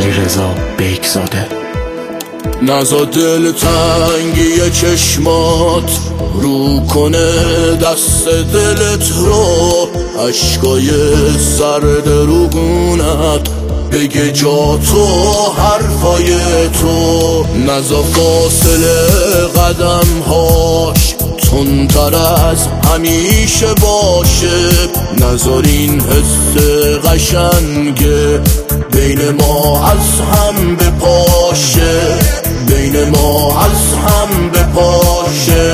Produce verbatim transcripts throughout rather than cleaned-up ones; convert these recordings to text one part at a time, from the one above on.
علیرضا بیکزاده. نزا دل تنگی چشمات رو کنه دست دلت رو، عشقای سرد روگونت بگه جا تو حرفای تو. نزا فاصله قدم هاش تندتر از همیشه باشه، نذار این حس قشنگه بین ما از هم بپاشه، بین ما از هم بپاشه.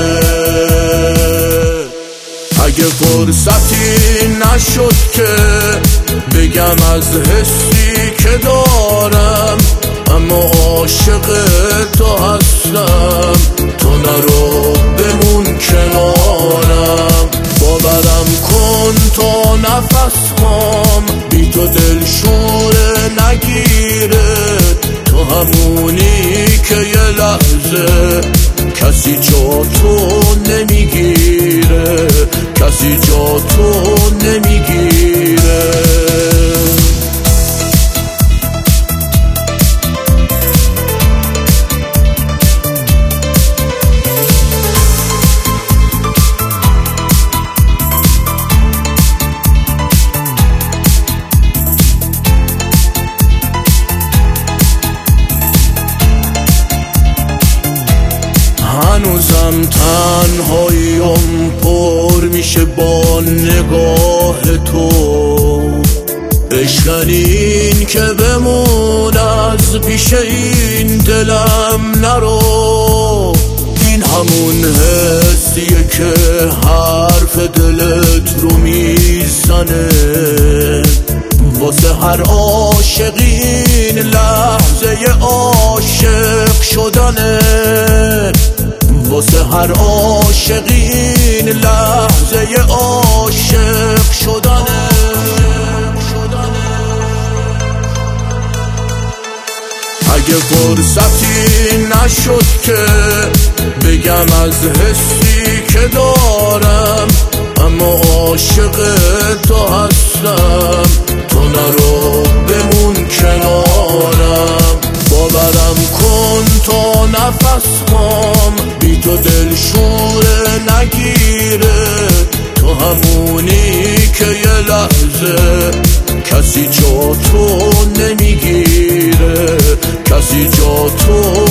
اگه فرصتی نشد که بگم از حسی که دارم، اما عاشق تو هستم، تو نرو بمون کنارم. باورم کن تا نفس هام بی تو دل شوره نگیره، تو همونی که یه لحظه کسی جا تو نمیگیره، کسی جا تو نمیگیره. هنوزم تنهاییم پر میشه با نگاه تو، بشکنین که بمون از پیش این دلم نرو. این همون حسیه که حرف دلت رو میزنه، واسه هر عاشقین لحظه عاشق شدنه، واسه هر عاشقین لحظه عاشق شدنه. اگه فرصتی نشد که بگم از حسی که دارم، اما عاشق تو هستم، تو نرو بمون کنارم. باورم کن تا نفس هام بی تو دل شوره نگیره، تو همونی که یه لحظه کسی جا تو نمیگیره، کسی جا تو